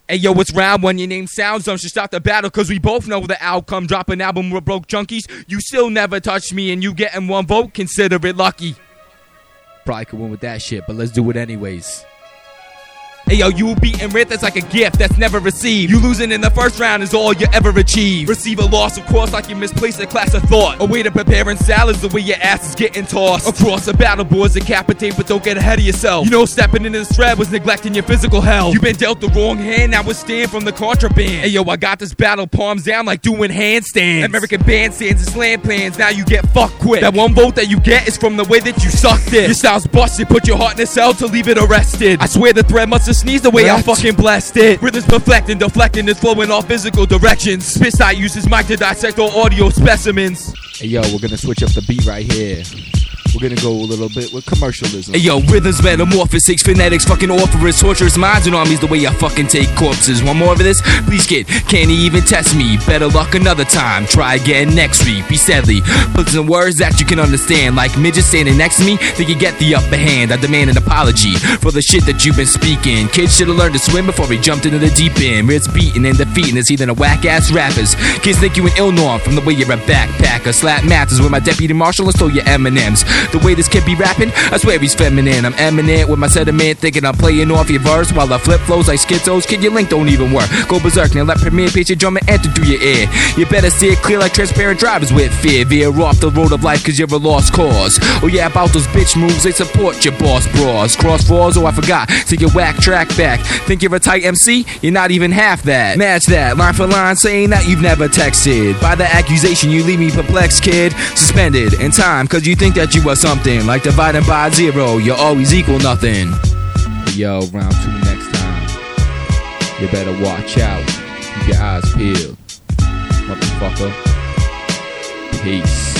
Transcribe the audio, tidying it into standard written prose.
Hey yo, it's round one, your name Sound Zone should start the battle, cause we both know the outcome. Drop an album with broke junkies, you still never touch me, and you getting one vote, consider it lucky. Probably could win with that shit, but let's do it anyways. Hey yo, you beating Rith, that's like a gift that's never received. You losing in the first round is all you ever achieve. Receive a loss, of course, like you misplaced a class of thought. A way to preparing salads, the way your ass is getting tossed across the battle boards, decapitate, but don't get ahead of yourself. You know stepping into this thread was neglecting your physical health. You been dealt the wrong hand, now withstand from the contraband. Hey yo, I got this battle, palms down like doing handstands. American bandstands and slam plans, now you get fucked quick. That one vote that you get is from the way that you sucked it. Your style's busted, put your heart in a cell to leave it arrested. I swear the thread must have sneeze the way I fucking blessed it. Rhythms perfecting, deflecting, and flowing all physical directions. Spit I use his mic to dissect all audio specimens. Hey yo, we're gonna switch up the beat right here. We're gonna go a little bit with commercialism. Hey yo, rhythms, metamorphosics, phonetics, fucking orphorous, torturous minds and armies, the way I fucking take corpses. Want more of this? Please kid, can't even test me. Better luck another time, try again next week. Be sadly, put some words that you can understand. Like midgets standing next to me, they can get the upper hand. I demand an apology for the shit that you've been speaking. Kids should've learned to swim before he jumped into the deep end. It's beating and defeating is either a whack-ass rappers. Kids think you an ill norm from the way you're a backpacker. Slap math is with my deputy marshal and stole your M&Ms. The way this kid be rapping, I swear he's feminine. I'm eminent with my sediment, thinking I'm playing off your verse while I flip flows like schizos. Kid, your link don't even work. Go berserk, now let Premiere pitch your drum and enter through your ear. You better steer clear like transparent drivers with fear. Veer off the road of life cause you're a lost cause. Oh yeah, about those bitch moves, they support your boss bras. Cross frauds, oh I forgot, take your whack track back. Think you're a tight MC? You're not even half that. Match that, line for line, saying that you've never texted. By the accusation, you leave me perplexed, kid. Suspended in time cause you think that you are something. Like dividing by zero, you always equal nothing. Yo, round two next time. You better watch out. Keep your eyes peeled. Motherfucker. Peace.